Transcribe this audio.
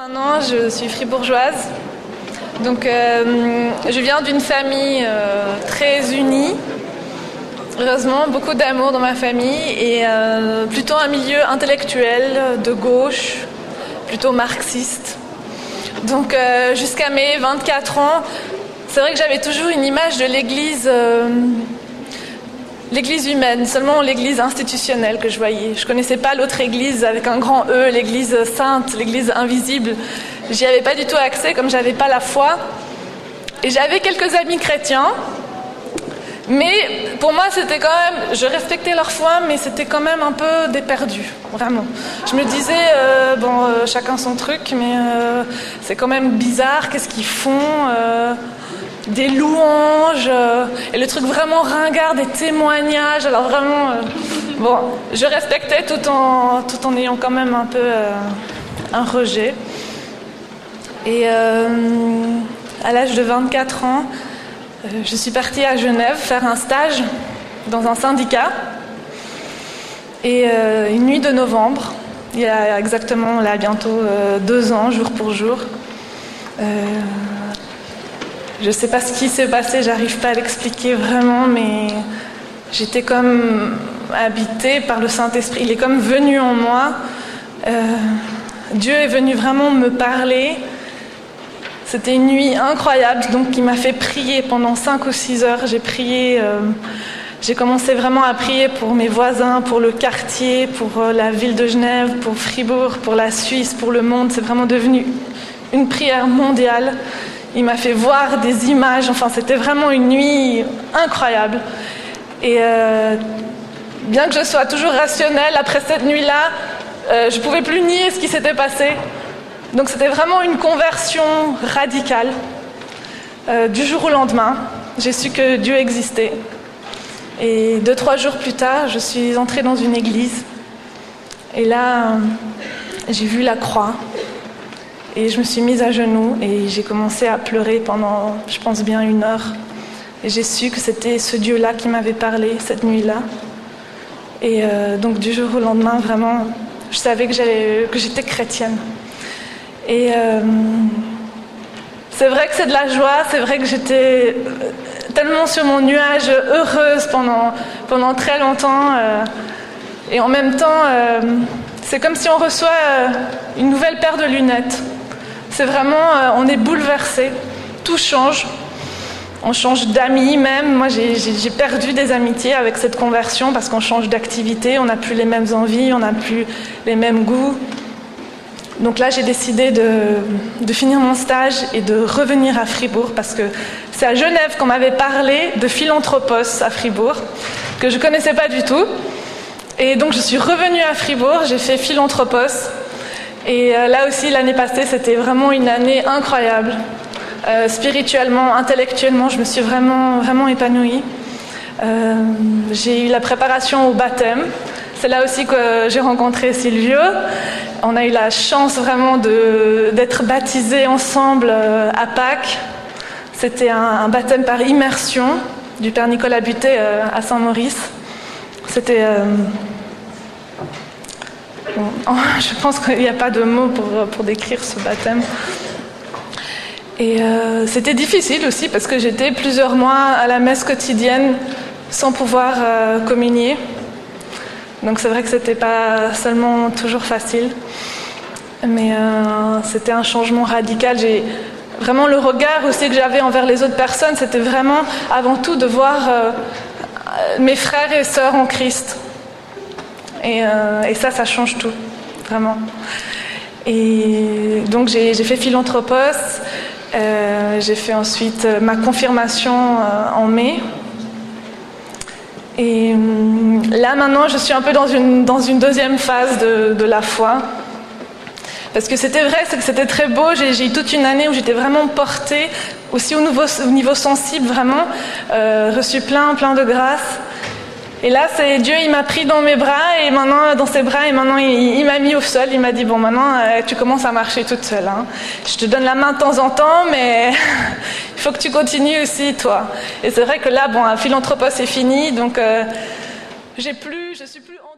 Maintenant, je suis fribourgeoise. Donc, je viens d'une famille très unie. Heureusement, beaucoup d'amour dans ma famille et plutôt un milieu intellectuel, de gauche, plutôt marxiste. Donc, jusqu'à mes 24 ans, c'est vrai que j'avais toujours une image de l'église humaine, seulement l'église institutionnelle que je voyais. Je connaissais pas l'autre église avec un grand E, l'église sainte, l'église invisible. J'y avais pas du tout accès comme j'avais pas la foi. Et j'avais quelques amis chrétiens, mais pour moi c'était quand même, je respectais leur foi, mais c'était quand même un peu des perdus, vraiment. Je me disais, chacun son truc, mais c'est quand même bizarre, qu'est-ce qu'ils font des louanges, et le truc vraiment ringard, des témoignages, alors vraiment, je respectais tout en ayant quand même un peu un rejet. Et à l'âge de 24 ans, je suis partie à Genève faire un stage dans un syndicat. Et une nuit de novembre, il y a exactement là bientôt 2 ans, jour pour jour, je ne sais pas ce qui s'est passé, j'arrive pas à l'expliquer vraiment, mais j'étais comme habitée par le Saint-Esprit. Il est comme venu en moi. Dieu est venu vraiment me parler. C'était une nuit incroyable, donc il m'a fait prier pendant 5 ou 6 heures. J'ai prié, j'ai commencé vraiment à prier pour mes voisins, pour le quartier, pour la ville de Genève, pour Fribourg, pour la Suisse, pour le monde. C'est vraiment devenu une prière mondiale. Il m'a fait voir des images, enfin c'était vraiment une nuit incroyable. Et bien que je sois toujours rationnelle, après cette nuit-là, je ne pouvais plus nier ce qui s'était passé. Donc c'était vraiment une conversion radicale. Du jour au lendemain, j'ai su que Dieu existait. Et 2-3 jours plus tard, je suis entrée dans une église. Et là, j'ai vu la croix. Et je me suis mise à genoux et j'ai commencé à pleurer pendant, je pense bien 1 heure. Et j'ai su que c'était ce Dieu-là qui m'avait parlé cette nuit-là. Et donc du jour au lendemain, vraiment, je savais que j'étais chrétienne. Et c'est vrai que c'est de la joie, c'est vrai que j'étais tellement sur mon nuage, heureuse pendant très longtemps. Et en même temps, c'est comme si on reçoit une nouvelle paire de lunettes. C'est vraiment, on est bouleversé, tout change. On change d'amis même. Moi, j'ai perdu des amitiés avec cette conversion parce qu'on change d'activité, on n'a plus les mêmes envies, on n'a plus les mêmes goûts. Donc là, j'ai décidé de finir mon stage et de revenir à Fribourg parce que c'est à Genève qu'on m'avait parlé de Philanthropos à Fribourg, que je ne connaissais pas du tout. Et donc, je suis revenue à Fribourg, j'ai fait Philanthropos. Et là aussi, l'année passée, c'était vraiment une année incroyable. Spirituellement, intellectuellement, je me suis vraiment, vraiment épanouie. J'ai eu la préparation au baptême. C'est là aussi que j'ai rencontré Silvio. On a eu la chance vraiment d'être baptisés ensemble à Pâques. C'était un baptême par immersion du Père Nicolas Butet à Saint-Maurice. C'était... je pense qu'il n'y a pas de mots pour décrire ce baptême. Et c'était difficile aussi parce que j'étais plusieurs mois à la messe quotidienne sans pouvoir communier. Donc c'est vrai que c'était pas seulement toujours facile, mais c'était un changement radical. Vraiment le regard aussi que j'avais envers les autres personnes, c'était vraiment avant tout de voir mes frères et sœurs en Christ. Et ça change tout, vraiment. Et donc j'ai fait Philanthropos, j'ai fait ensuite ma confirmation en mai. Et là maintenant je suis un peu dans une deuxième phase de la foi. Parce que c'était vrai, c'est que c'était très beau, j'ai eu toute une année où j'étais vraiment portée, aussi au niveau sensible, vraiment, reçu plein de grâce. Et là, c'est Dieu, il m'a pris dans mes bras, et maintenant, dans ses bras, et maintenant, il m'a mis au sol. Il m'a dit, bon, maintenant, tu commences à marcher toute seule. Hein. Je te donne la main de temps en temps, mais il faut que tu continues aussi, toi. Et c'est vrai que là, Philanthropos est fini, donc je suis plus